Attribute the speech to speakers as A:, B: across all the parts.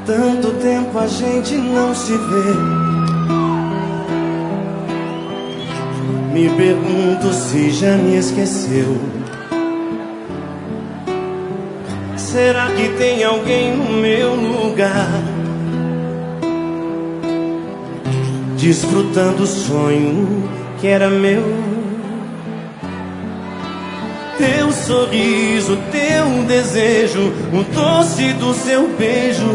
A: Tanto tempo a gente não se vê. Me pergunto se já me esqueceu. Será que tem alguém no meu lugar, desfrutando o sonho que era meu? Teu sorriso, teu desejo, o doce do seu beijo.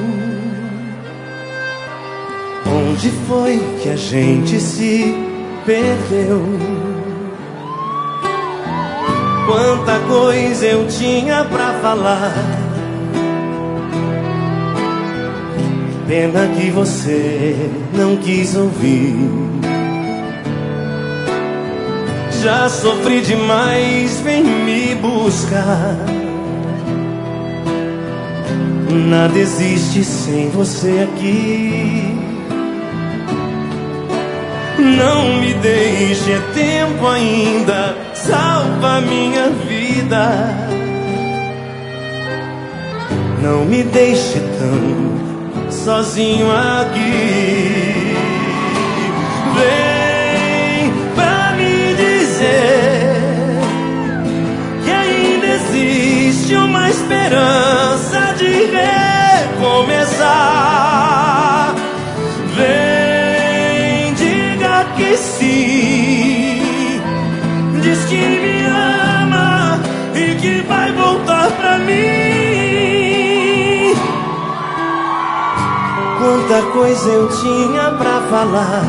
A: Onde foi que a gente se perdeu? Quanta coisa eu tinha pra falar. Pena que você não quis ouvir. Já sofri demais, vem me buscar. Nada existe sem você aqui. Não me deixe, é tempo ainda, salva minha vida. Não me deixe tão sozinho aqui. Vem pra me dizer que ainda existe uma esperança de recomeçar. Vem, diga que sim, diz que me ama e que vai voltar pra mim. Quanta coisa eu tinha pra falar.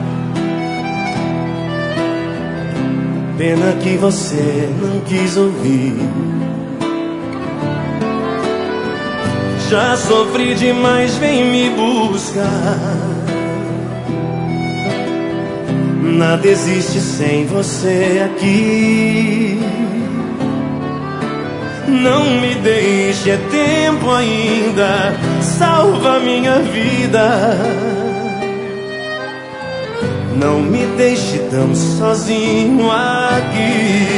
A: Pena que você não quis ouvir. Já sofri demais, vem me buscar. Nada existe sem você aqui. Não me deixe, é tempo ainda, salva minha vida. Não me deixe tão sozinho aqui.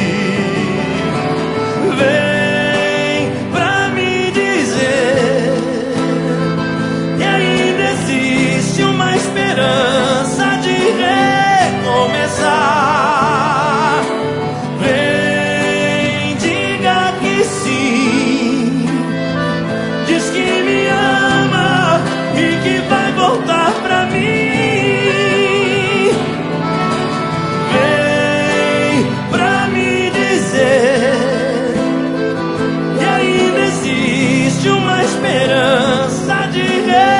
A: Vem pra me dizer que ainda existe uma esperança de recomeçar. Vem, diga que sim, diz que me ama e que vai voltar pra mim. Vem pra me dizer que ainda existe uma esperança de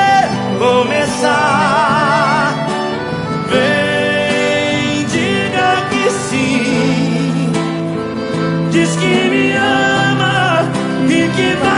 A: recomeçar. Vem, diga que sim, diz que me ama e que vai